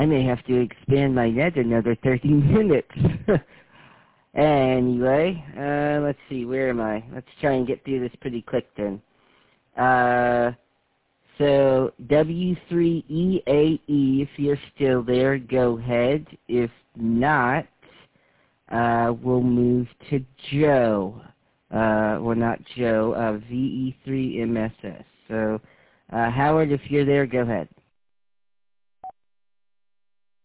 I may have to expand my net another 30 minutes. Anyway, let's see, where am I? Let's try and get through this pretty quick then. So W3EAE, if you're still there, go ahead. If not, we'll move to Joe. Well, not Joe, VE3MSS. So, Howard, if you're there, go ahead.